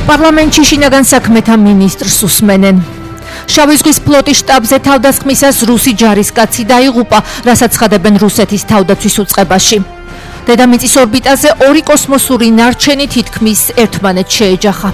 პარლამენტში შინაგან საქმეთა მინისტრს უსმენენ. შავი ზღვის ფლოტის შტაბზე თავდასხმისას რუსი ჯარისკაცი დაიღუპა, რასაც ცხადებენ რუსეთის თავდაცვის უწყებაში. დედამიწის ორბიტაზე ორი კოსმოსური ნარჩენი თითქმის ერთმანეთს შეეჯახა.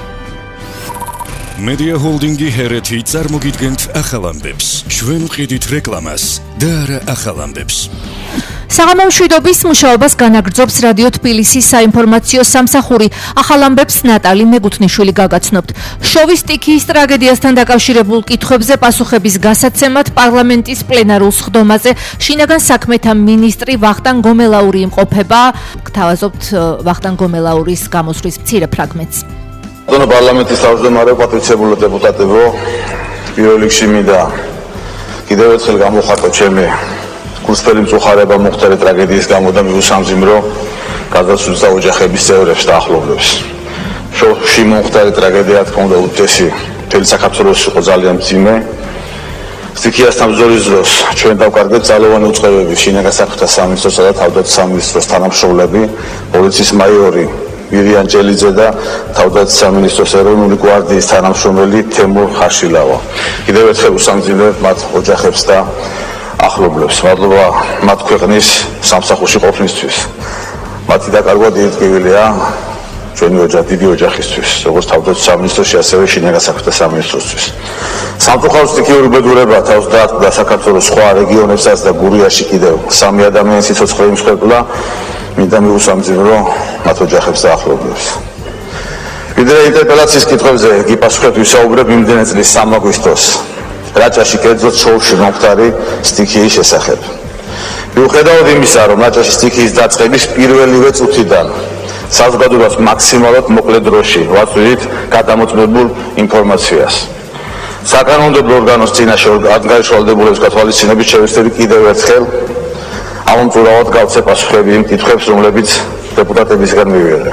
Media Holding-ი ჰერეთი წარმოგიდგენთ ახალ ამბებს. ჩვენ ვყიდით რეკლამას და არა ახალ ამბებს. საღამო მშვიდობის მუშაობას განაგრძობს რადიო თბილისის საინფორმაციო სამსახური. ახალ ამბებს ნატალი მეგუთნიშვილი გაგაცნობთ. შოვის სტიქიის ტრაგედიასთან დაკავშირებულ კითხვებზე პასუხების გასაცემად პარლამენტის პლენარულ სხდომაზე შინაგან საქმეთა მინისტრი ვახტანგ გომელაური იმყოფება. გთავაზობთ ვახტანგ გომელაურის გამოსვლის მცირე ფრაგმენტს. პარლამენტის თავმჯდომარე, პატრიცებულო დეპუტატებო, პირველ რიგში მინდა კიდევ ერთხელ გამოხატო ჩემი გულწრფელი მწუხარება მომხდარი ტრაგედიის გამო და მიუსამძიმრო გარდაცვლილთა ოჯახების წევრებს და ახლობლებს. შოუში მომხდარი ტრაგედია, თქმა უნდა, უდიდესი მთელი საქართველოს იყო ძალიან მძიმე. სტიქიასთან ბრძოლის დროს ჩვენ დავკარგეთ ძალოვანი უწყებები შინაგან საქმეთა სამინისტროსა და თავდაცვის სამინისტროს თანამშრომლები, პოლიციის მაიორი მირიან ჯელიძე და თავდაცვის სამინისტროს ეროვნული გვარდიის თანამშრომელი თემურ ხაშილავა. კიდევ ერთხელ უსამძიმრებ მათ ოჯახებს და ახლობლებს. მადლობა მათ ქვეყნის სამსახურში ყოფნისთვის. მათი დაკარგვა დიდი ტკივილია ჩვენი დიდი ოჯახისთვის, როგორც თავდაცვის სამინისტროში, ასევე შინაგან საქმეთა სამინისტროსთვის. სამწუხაროდ სტიქიური უბედურება თავს დაადგა საქართველოს სხვა რეგიონებსაც და გურიაში კიდევ 3 ადამიანის სიცოცხლე იმსხვერპლა. მინდა მიუსამძიმრო მათ ოჯახებს და ახლობლებს. ვიდრე ინტერპელაციის კითხვებზე გიპასუხებთ, ვისაუბრებ იმდენი წლის 3 აგვისტოს რაჭაში კერძოდ შოუში მომხდარი სტიქიის შესახებ. მიუხედავად იმისა, რომ რაჭაში სტიქიის დაწყების პირველივე წუთიდან საზოგადოებას მაქსიმალურად მოკლე დროში ვაწვდით გადამოწმებულ ინფორმაციას. საკანონმდებლო ორგანოს წინაშე ანგარიშვალდებულების გათვალისწინებით შევეცდები კიდევ ერთხელ ამომწურავად გავცე პასუხები იმ კითხვებს, რომლებიც დეპუტატებისგან მივიღე.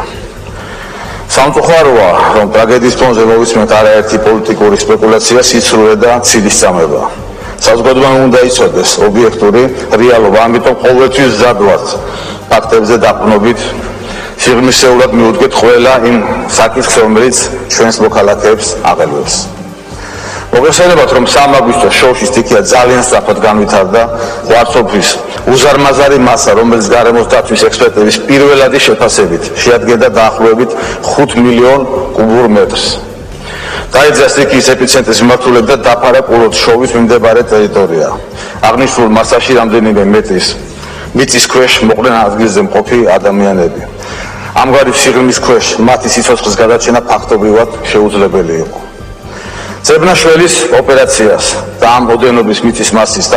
სამწუხაროა, რომ ტრაგედიის ფონზე მოვისმენთ არაერთი პოლიტიკური სპეკულაცია, სიცრუე და ცილისწამება. საზოგადოებამ უნდა იცოდეს ობიექტური რეალობა, ამიტომ ყოველთვის მზად ვართ ფაქტებზე დაყრდნობით, სიღრმისეულად მიუდგეთ ყველა იმ საკითხს, რომელიც ჩვენს მოქალაქეებს აღელვებს. მოგეხსენებათ, რომ 3 აგვისტოს შოუში სტიქია ძალიან სწრაფად განვითარდა ღვაწლობის უზარმაზარი მასა, რომელიც გარემოს დაცვის ექსპერტების პირველადი შეფასებით შეადგენდა დაახლოებით 5 მილიონ კუბურ მეტრს. დაიძრა სტიქიის ეპიცენტრის მიმართულებით და დაფარა კულოდ შოვის მიმდებარე ტერიტორია. აღნიშნულ მასაში რამდენიმე მეტრის მიწის ქვეშ მოყრენ ადგილზე მყოფი ადამიანები. ამგვარი სიღრმის ქვეშ მათი სიცოცხლის გადაჭენა ფაქტობრივად შეუძლებელი იყო. ძებნაშველის ოპერაციას და ამ ოდენობის მიწის მასის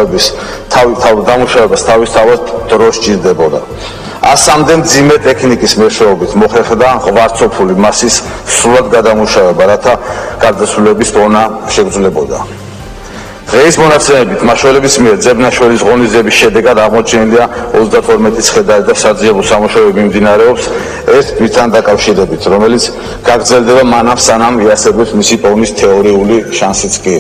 დამუშავებას თავისთავად დრო სჭირდებოდა. ასამდე მძიმე ტექნიკის მეშვეობით მოხერხდა ღვაწლოფული მასის სრულად გადამუშავება, რათა გარდაცვლილების დონა შეგრძნებოდა. დღეის მონაცემებით მაშველების მიერ ძებნაშველის ღონისძიების შედეგად აღმოჩენილია 32 ცხედარი და საძიებო სამუშაოები მიმდინარეობს ერთ თვითთან დაკავშირებით, რომელიც გაგრძელდება მანამ სანამ იასებებს მისი პოვნის თეორიული შანსიც კი.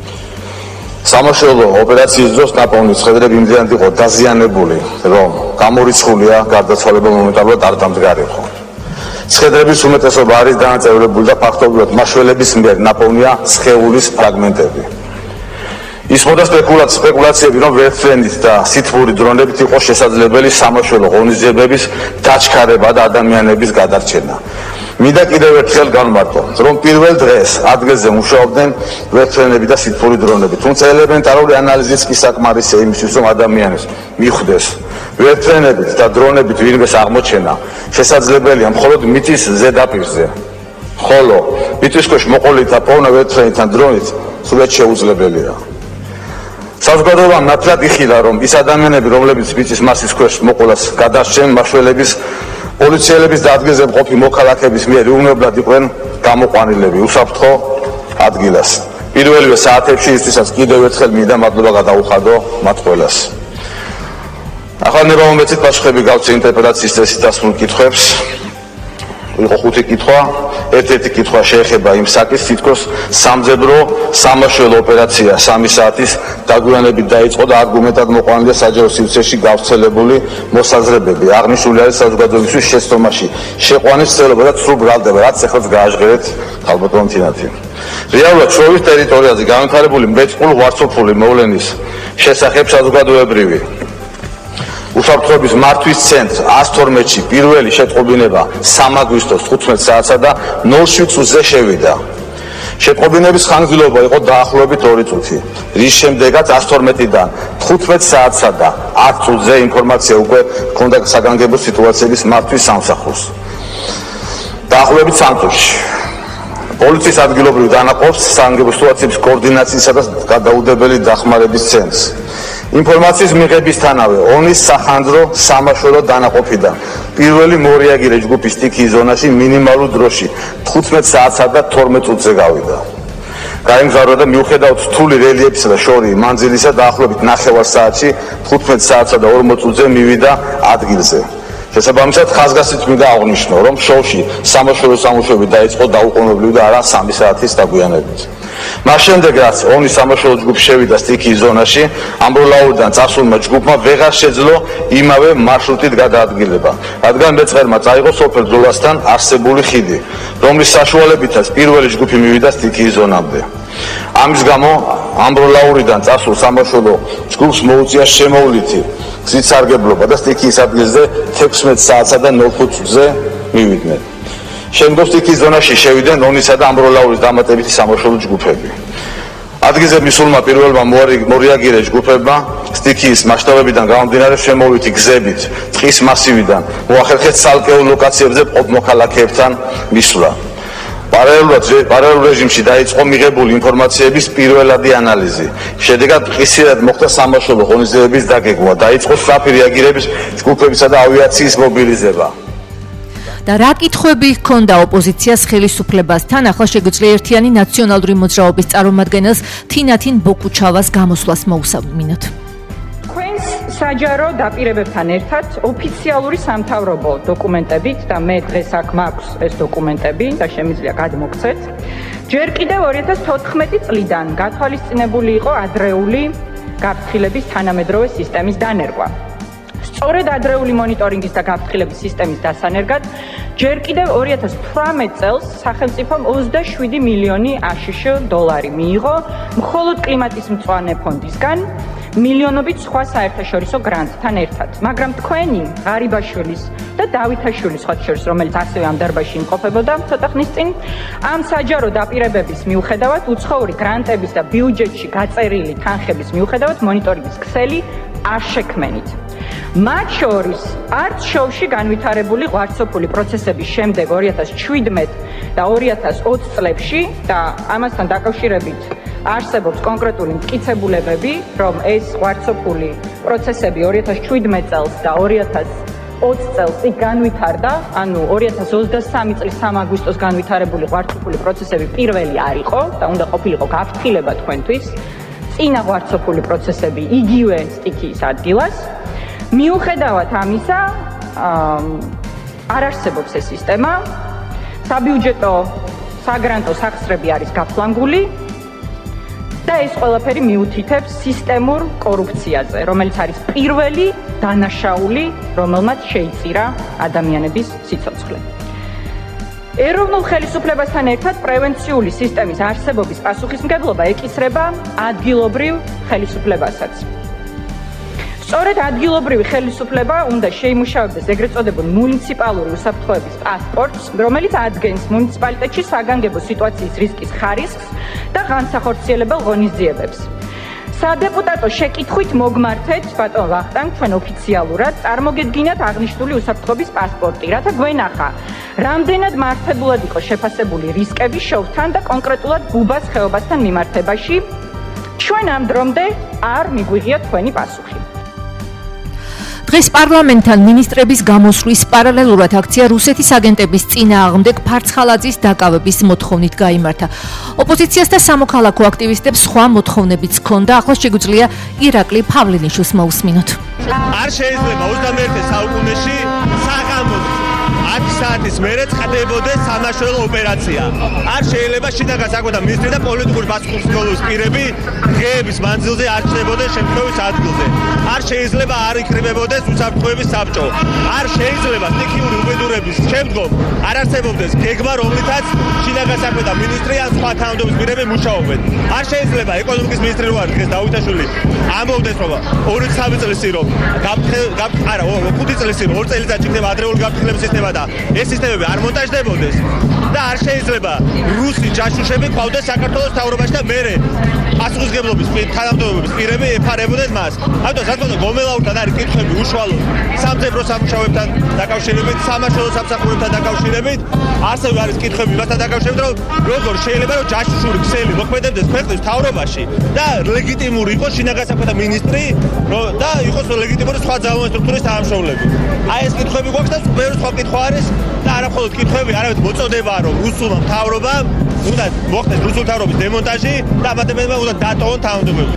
სამაშველო ოპერაციის დროს ნაპოვნი ცხედრები იმდენად იყო დაზიანებული, რომ გამორიცხულია გარდაცვალება მომენტალურად არ დამდგარიყო. ცხედრების უმეტესობა არის დანაწევრებული და ფაქტობრივად მაშველების მიერ ნაპოვნია სხეულის ფრაგმენტები. ისმოდა სპეკულაციები, რომ ვერტმფრენით და სითბური დრონებით იყო შესაძლებელი სამაშველო ღონისძიებების დაჩქარება და ადამიანების გადარჩენა. მინდა კიდევ ერთხელ განმარტო, რომ პირველ დღეს ადგილზე მუშაობდნენ ვერტმფრენები და სითბური დრონები, თუმცა ელემენტარული ანალიზიც კი საკმარისია იმისთვის, რომ ადამიანებს მიხვდეს ვერტმფრენებით და დრონებით ვინმეს აღმოჩენა შესაძლებელია მხოლოდ მიწის ზედაპირზე, ხოლო მიწის ქვეშ მოყოლითა პოვნა ვერტმფრენით ან დრონით სულაც შეუძლებელია. საზოგადოებამ ნათლად იხილა, რომ ის ადამიანები, რომლებიც მიწის მასის ქვეშ მოყოლას გადარჩენ, მაშველების, პოლიციელების და ადგილზე მყოფი მოქალაქეების მიერ უვნებლად იყვნენ გამოყვანილები უსაფრთხო ადგილას. პირველივე საათებში ისთვისაც კიდევ ერთხელ მინდა მადლობა გადაუხადო მათ ყველას. ახლა ნება მომეცით პასუხები გავცე ინტერპრეტაციის წესით დასმულ კითხვებს. იყო 5 კითხვა. ერთ-ერთი კითხვა შეეხება იმ საკითხს, თითქოს სამძებრო სამაშველო ოპერაცია 3 საათის დაგვიანებით დაიწყო და არგუმენტად მოყვანილია საჯარო სივრცეში გავრცელებული მოსაზრებები. აღნიშნული არის საზოგადოებისთვის შეცდომაში შეყვანის ცდილობა და ცრუ ბრალდება, რაც ეხლაც გააჟღერეთ ქალბატონ თინათი. რეალურად შოვის ტერიტორიაზე განვითარებული მრეწყულ ვარცოფული მოვლენის შესახებ საზოგადოებრივი უსაფრთხოების მართვის ცენტრს 112-ში პირველი შეტყობინება 3 აგვისტოს 15 საათსა და 07 წუთზე შევიდა. შეტყობინების ხანგრძლივობა იყო დაახლოებით 2 წუთი, რის შემდეგაც 112-დან 15 საათსა და 10 წუთზე ინფორმაცია უკვე ჰქონდა საგანგებო სიტუაციების მართვის სამსახურს. დაახლოებით 3 წუთში პოლიციის ადგილობრივ დანაყოფს საგანგებო სიტუაციების კოორდინაციისა და გადაუდებელი დახმარების ცენტრს. ინფორმაციის მიღებისთანავე ონის სახანძრო სამაშველო დანაყოფიდან პირველი მორეაგირე ჯგუფის სტიქიის ზონაში მინიმალურ დროში 15 საათსა და 12 წუთზე გავიდა. გაიმგზავრა და მიუხედავად რთული რელიეფისა და შორი მანძილისა დაახლოებით 9 საათში 15 საათსა და 40 წუთზე მივიდა ადგილზე. შესაბამისად ხაზგასმით მინდა აღვნიშნო, რომ შოუში სამაშველო სამუშაოები დაიწყო დაუყოვნებლივ და არა 3 საათის დაგვიანებით. მას შემდეგ რაც ონის სამაშველო ჯგუფი შევიდა სტიქიის ზონაში, ამბროლაურიდან წასულმა ჯგუფმა ვეღარ შეძლო იმავე მარშრუტით გადაადგილება, რადგან მეწყერმა წაიღო სოფელ ძოლასთან არსებული ხიდი, რომლის საშუალებითაც პირველი ჯგუფი მივიდა სტიქიის ზონამდე. ამის გამო ამბროლაურიდან წასულ სამაშველო ჯგუფს მოუწია შემოვლითი გზით სარგებლობა და სტიქიის ადგილზე 16 საათსა და 0 წუთზე მივიდნენ. შემდგომ სტიქიის ზონაში შევიდნენონისა და ამბროლაურის დამატებითი სამაშველო ჯგუფები. ადგილზე მისულმა პირველმა მორეაგირე ჯგუფებმა სტიქიის მასშტაბებიდან გამომდინარე შემოვლითი გზებით ტყის მასივიდან მოახერხეს ცალკეულ ლოკაციებზე მყოფ მოქალაქეებთან მისვლა. პარალელურ რეჟიმში დაიწყო მიღებული ინფორმაციების პირველადი ანალიზი. შედეგად მყისიერად მოხდა სამაშველო ღონისძიებების დაგეგმვა, დაიწყო სწრაფი რეაგირების ჯგუფებისა და ავიაციის მობილიზება. და რა კითხვები ჰქონდა ოპოზიციას ხელისუფლებასთან, ახლა შეგვიძლია ერთიანი ნაციონალური მოძრაობის წარმომადგენელს თინათინ ბოკუჩავას გამოსვლას მოუსმინოთ. თქვენს საჯარო დაპირებებთან ერთად ოფიციალური სამთავრობო დოკუმენტებით და მე დღეს აქ მაქვს ეს დოკუმენტები და შემიძლია გადმოგცეთ. ჯერ კიდევ 2014 წლიდან გათვალისწინებული იყო ადრეული გაფრთხილების თანამედროვე სისტემის დანერგვა. სწორედ ადრეული მონიტორინგის და გაფრთხილების სისტემის დასანერგად ჯერ კიდევ 2018 წელს სახელმწიფომ 27 მილიონი აშშ დოლარი მიიღო მხოლოდ კლიმატის მწვანე ფონდისგან მილიონობით სხვა საერთაშორისო გრანტთან ერთად. მაგრამ თქვენი ღარიბაშვილის და დავითაშვილის ხოთ შორის, რომელიც ასევე ამ დარბაზში იმყოფებოდა ცოტა ხნის წინ, ამ საჯარო დაპირებების მიუხედავად უცხოური გრანტების და ბიუჯეტში გაწერილი თანხების მიუხედავად მონიტორინგის ქსელი არ შექმენით. მათ შორის არც შოუში განვითარებული ღვარცოფული პროცესების შემდეგ 2017 და 2020 წლებში და ამასთან დაკავშირებით არსებობს კონკრეტული მტკიცებულებები, რომ ეს ღვარცოფული პროცესები 2017 წელს და 2020 წელს იქ განვითარდა, ანუ 2023 წლის 3 აგვისტოს განვითარებული ღვარცოფული პროცესები პირველი არ იყო და უნდა ყოფილიყო გაფრთხილება თქვენთვის. წინა ღვარცოფული პროცესები იგივე სტიქიის ადგილას. მიუხედავად ამისა, არ არსებობს ეს სისტემა. საბიუჯეტო საგრანტო სახსრები არის გაფლანგული და ეს ყველაფერი მიუთითებს სისტემურ კორუფციაზე, რომელიც არის პირველი დანაშაული, რომელმაც შეიწირა ადამიანების სიცოცხლე. ეროვნულ ხელისუფლებასთან ერთად პრევენციული სისტემის არსებობის პასუხისმგებლობა ეკისრება ადგილობრივ ხელისუფლებასაც. სწორედ ადგილობრივი ხელისუფლება უნდა შეიმუშავებდეს ეგრეთ წოდებულ მუნიციპალური უსაფრთხოების პასპორტს, რომელიც ადგენს მუნიციპალიტეტში საგანგებო სიტუაციის რისკის ხარისხს და განსახორციელებელ ღონისძიებებს. სადეპუტატო შეკითხვით მოგმართეთ, ბატონ ვახტანგ, ჩვენ ოფიციალურად წარმოგედგინათ აღნიშნული უსაფრთხოების პასპორტი, რათა გვენახა, რამდენად მართებულად იყო შეფასებული რისკები შოვთან და კონკრეტულად ბუბას ხეობასთან მიმართებაში. ჩვენ ამ დრომდე არ მიგვიღია თქვენი პასუხი. დღეს პარლამენტთან მინისტრების გამოსვლის პარალელურად აქცია რუსეთის აგენტების წინააღმდეგ ფარცხალაძის დაკავების მოთხოვნით გაიმართა. ოპოზიციას და სამოქალაქო აქტივისტებს სხვა მოთხოვნებიც ჰქონდა, ახლა შეგვიძლია ირაკლი ფავლენიშვილს მოусმინოთ. არ შეიძლება 21 საუკუნეში საღამოს 10 საათის მერე წყდებოდეს სამაშველო ოპერაცია. არ შეიძლება შინაგან საქმეთა მინისტრი და პოლიტიკური პასუხისმგებლობის პირები დღეების მანძილზე არ ჩნდებოდნენ შემთხვევის ადგილზე. არ შეიძლება არ იკრიბებოდეს უსაფრთხოების საბჭო. არ შეიძლება სტიქიური უბედურების შემდგომ არ არსებობდეს გეგმა, რომლითაც შინაგან საქმეთა მინისტრი ან სხვა თანამდებობის პირები მუშაობენ. არ შეიძლება ეკონომიკის მინისტრი რო არის დღეს დავითაშვილი ამბობდეს რომ 2-3 წლის წინ რომ არა 5 წლის წინ 2 წელიწადში ხდება ადრეული გაფრთხილების სისტემა და ეს სისტემები არ მონტაჟდებოდეს და არ შეიძლება რუსი ჯაშუშები ყავდეს საქართველოს მთავრობაში და მერე პასუხისმგებლობის თანამდებობის პირები ეფარებოდნენ მას. ამიტომ საკუთარ გომელაურთან არის კითხვები უშუალოდ სამძებრო სამუშაოებთან დაკავშირებით, სამაშველო სამსახურებთან დაკავშირებით, ასევე არის კითხვები მასთან დაკავშირებით, რომ როგორ შეიძლება რომ ჯაშუშური ქსელი მოქმედებდეს ქვეყნის მთავრობაში და ლეგიტიმური იყოს შინაგან საქმეთა მინისტრი და იყოს ლეგიტიმური სხვა ძალოვანი სტრუქტურის თანამშრომლები. აი ეს კითხვები გვაქვს და ბევრი სხვა კითხვა არის და არა მხოლოდ კითხვები, არამედ მოწოდებაა რომ რუსულმა მთავრობამ უნდა მოხდეს რუსული მთავრობის დემონტაჟი და ამათებმა უნდა დატოვონ თანამდებობები.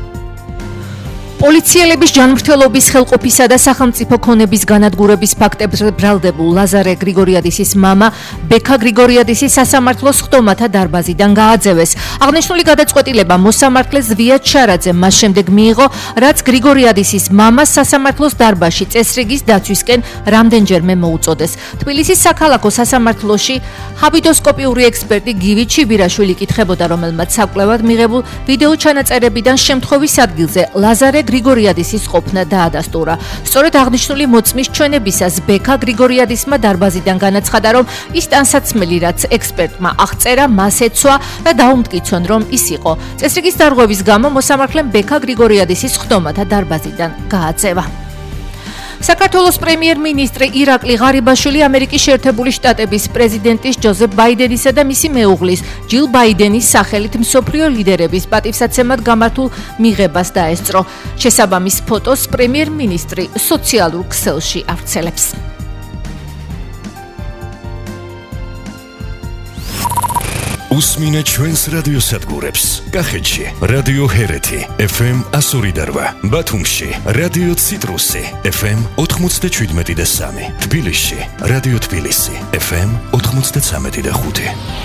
პოლიციელების ჯანმრთელობის ხელყოფისა და სახელმწიფო ქონების განადგურების ფაქტებზე ბრალდებულ ლაზარე გრიგორიადისის მამა ბექა გრიგორიადისი სასამართლოს ხდომათა დარბაზიდან გააძევეს. აღნიშნული გადაწყვეტილება მოსამართლე ზვია ჩარაძემ მას შემდეგ მიიღო, რაც გრიგორიადისის მამას სასამართლოს დარბაზში წესრიგის დაცვისკენ რამდენჯერმე მოუწოდეს. თბილისის საქალაქო სასამართლოში ჰაბიდოსკოპიური ექსპერტი გივი ჩიბირაშვილი იკითხებოდა, რომელმაც საკვლევად მიღებულ ვიდეო ჩანაწერებიდან შემთხვევის ადგილზე ლაზარე გრიგორიადისის ყოფნა დაადასტურა. სწორედ აღნიშნული მოწმის ჩვენებისას ბექა გრიგორიადისმა დარბაზიდან განაცხადა, რომ ის ტანსაცმელი, რაც ექსპერტმა აღწერა, მას ეცვა და დაუმტკიცონ, რომ ის იყო. წესრიგის დარღვევის გამო მოსამართლემ ბექა გრიგორიადისის ხდომათა დარბაზიდან გააძევა. საქართველოს პრემიერ-მინისტრი ირაკლი ღარიბაშვილი ამერიკის შეერთებული შტატების პრეზიდენტის ჯოზეფ ბაიდენისა და მისი მეუღლის ჯილ ბაიდენის სახელით მსოფლიო ლიდერების პატივსაცემად გამართულ მიღებას დაესწრო. შესაბამის ფოტოს პრემიერ-მინისტრი სოციალურ ქსელში ავრცელებს. უსმინე ჩვენს რადიოსადგურებს. კახეთში რადიო ჰერეთი FM 102.8, ბათუმში რადიო ციტრუსი FM 97.3, თბილისში რადიო თბილისი FM 93.5.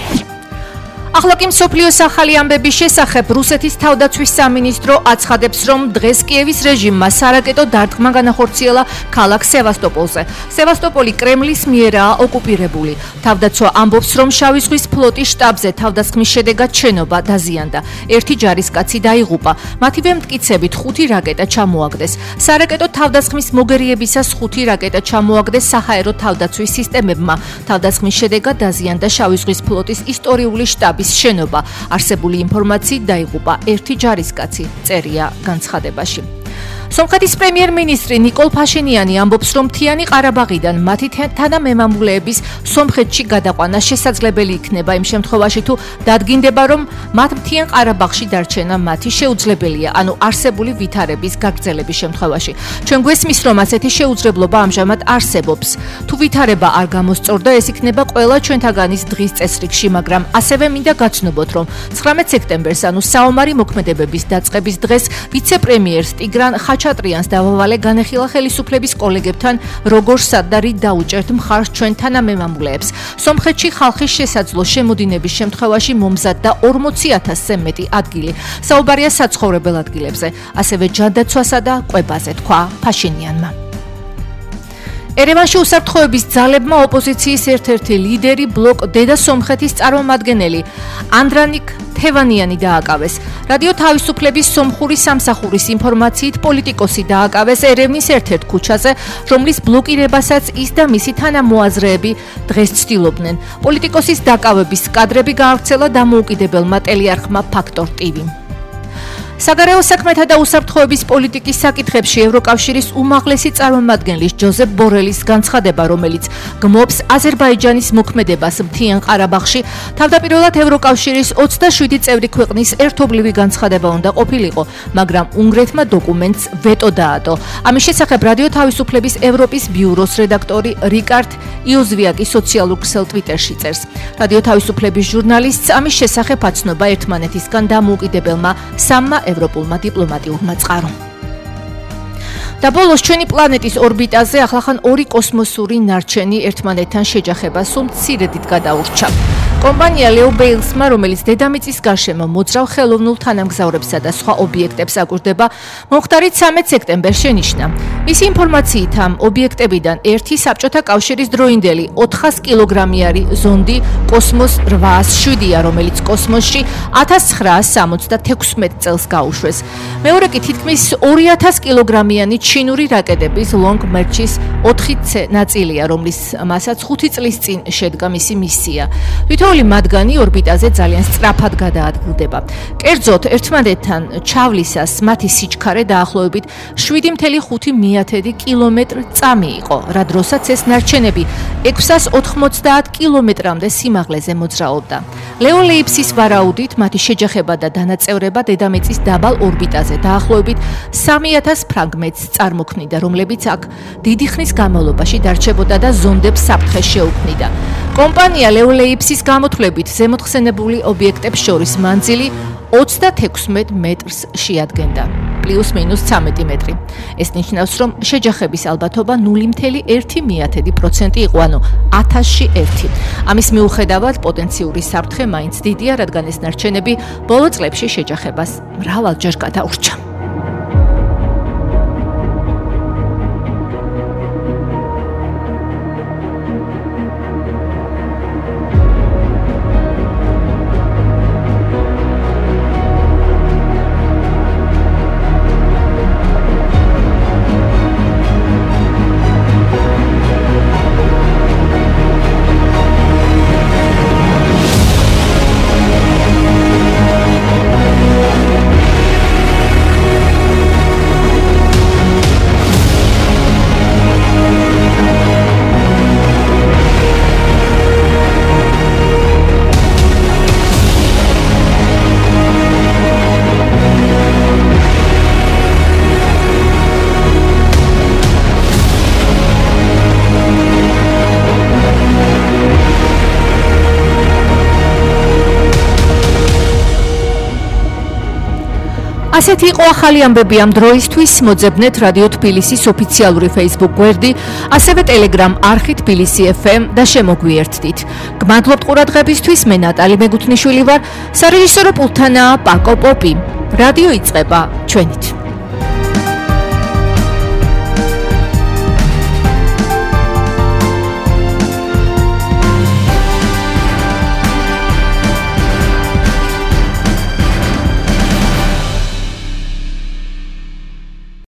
ახლა კი მსოფლიოს ახალი ამბების შესახებ რუსეთის თავდაცვის სამინისტრო აცხადებს, რომ დღეს კიევის რეჟიმმა სარაკეტო დარტყმა განახორციელა ქალაქ სევასტოპოლზე. სევასტოპოლი კრემლის მიერაა ოკუპირებული. თავდაცვა ამბობს, რომ შავი ზღვის ფლოტის შტაბზე თავდასხმის შედეგად შენობა დაზიანდა. ერთი ჯარისკაცი დაიღუპა. მათივე მტკიცებით 5 რაკეტა ჩამოაგდეს. სარაკეტო თავდასხმის მოგერიებისას 5 რაკეტა ჩამოაგდეს საჰაერო თავდაცვის სისტემებმა. თავდასხმის შედეგად დაზიანდა შავი ზღვის ფლოტის ისტორიული შტაბის შენობა. არსებული ინფორმაციით დაიღუპა ერთი ჯარისკაცი, წერია განცხადებაში. სომხეთის პრემიერ-მინისტრი ნიკოლ ფაშინიანი ამბობს, რომ მთიანი ყარაბაღიდან მათი თანამემამულეების სომხეთში გადაყვანა შესაძლებელი იქნება იმ შემთხვევაში, თუ დადგინდება, რომ მათ მთიან ყარაბაღში დარჩენა მათი შეუძლებელია, ანუ არსებული ვითარების გაგრძელების შემთხვევაში. ჩვენ გვესმის, რომ ასეთი შეუძლებლობა ამჟამად არსებობს. თუ ვითარება არ გამოსწორდა, ეს იქნება ყველა ჩვენთაგანის დღის წესრიგში, მაგრამ ასევე მინდა გაცნობოთ, რომ 19 სექტემბერს, ანუ საომარი მოქმედებების დაწყების დღეს, ვიცე-პრემიერს ტიგრან ხაჩატრიანს დავავალე განეხილა ხელისუფლების კოლეგებთან, როგორ სადარი დაუჭერთ მხარს ჩვენ თანამემამულეებს. სომხეთში ხალხის შესაძლო შემოდინების შემთხვევაში მომზადდა 40,000-ზე მეტი ადგილი. საუბარია საცხოვრებელ ადგილებზე, ასევე ჯანდაცვასა და კვებაზე, თქვა ფაშინიანმა. ერევანში უსაფრთხოების ძალებმა ოპოზიციის ერთ-ერთი ლიდერი ბლოკ დედა სომხეთის წარმომადგენელი ანდრანიკ თევანიანი დააკავეს. რადიო თავისუფლების სომხური სამსახურის ინფორმაციით პოლიტიკოსი დააკავეს ერევნის ერთ-ერთ ქუჩაზე, რომლის ბლოკირებასაც ის და მისი თანამოაზრეები დღეს ცდილობდნენ. პოლიტიკოსის დაკავების კადრები გაავრცელა დამოუკიდებელმა ტელეარხმა ფაქტორ TV-მ. საგარეო საქმეთა და უსაფრთხოების პოლიტიკის საკითხებში ევროკავშირის უმაღლესი წარმომადგენლის ჯოზეფ ბორელის განცხადება, რომელიც გმობს აზერბაიჯანის მოქმედებას მთიან ყარაბაღში, თავდაპირველად ევროკავშირის 27 წევრი ქვეყნის ერთობლივი განცხადება უნდა ყოფილიყო, მაგრამ უნგრეთმა დოკუმენტს ვეტო დაადო. ამის შესახებ რადიო თავისუფლების ევროპის ბიუროს რედაქტორი რიკარდ იოზვიაკი სოციალურ ქსელ ტვიტერში წერს. რადიო თავისუფლების ჟურნალისტს ამის შესახებ აცნობა ერთმანეთისგან დამოუკიდებელმა სამმა ევროპულმა დიპლომატიურმა წყარომ. და ბოლოს ჩვენი პლანეტის ორბიტაზე ახლახან ორი კოსმოსური ნარჩენი ერთმანეთთან შეჯახება სულ მცირედით გადაურჩა. კომპანია Leobales-მა, რომელიც დედამიწის გარშემო მოძრავ ხელოვნურ თანამგზავრებსა და სხვა ობიექტებს აკვირდება, მომხდარი 13 სექტემბერს შენიშნა. მისი ინფორმაციით ამ ობიექტებიდან ერთი საბჭოთა კავშირის დროინდელი 400 კილოგრამიანი ზონდი კოსმოს 807-ია, რომელიც კოსმოსში 1976 წელს გაუშვეს. მეორე კი თითქმის 2000 კილოგრამიანი ჩინური რაკეტების Long March-ის 4C ნაწილია, რომლის მასაც 5 წლის წინ შედგა მისი მისია. თითოეული მათგანი ორბიტაზე ძალიან სწრაფად გადაადგილდება. კერძოდ, ერთმანეთთან ჩავლისას მათი სიჩქარე დაახლოებით 7.5 კილომეტრ/წამი იყო, რა დროსაც ეს ნარჩენები 690 კილომეტრამდე სიმაღლეზე მოძრაობდა. Leobales-ის ვარაუდით, მათი შეჯახება და დანაწევრება დედამიწის დაბალ ორბიტაზე დაახლოებით 3000 ფრაგმენტს წარმოქმნიდა, რომლებიც აქ დიდი ხნის განმავლობაში დარჩებოდა და ზონდებს საფრთხეს შეუქმნიდა. კომპანია Leobales-ის გამოთვლებით ზემოთხსენებული ობიექტებს შორის მანძილი 36 მეტრს შეადგენდა. +-13 მეტრი. ეს ნიშნავს, რომ შეჯახების ალბათობა 0.1% იყო, ანუ 1000-ში 1. ამის მიუხედავად, პოტენციური საფრთხე მაინც დიდია, რადგან ეს ნარჩენები ბოლო წლებში შეჯახებას მრავალჯერ გადაურჩა. ასეთი იყო ახალი ამბები ამ დროისთვის. მოძებნეთ რადიო თბილისის ოფიციალური Facebook გვერდი, ასევე Telegram არხი თბილისი FM და შემოგვიერთდით. გმადლობთ ყურადღებისთვის, მე ნატალი მეგუთნიშვილი ვარ, სარეჟისორო პულტთანაა პაკო პოპი. რადიო იწყება ჩვენით.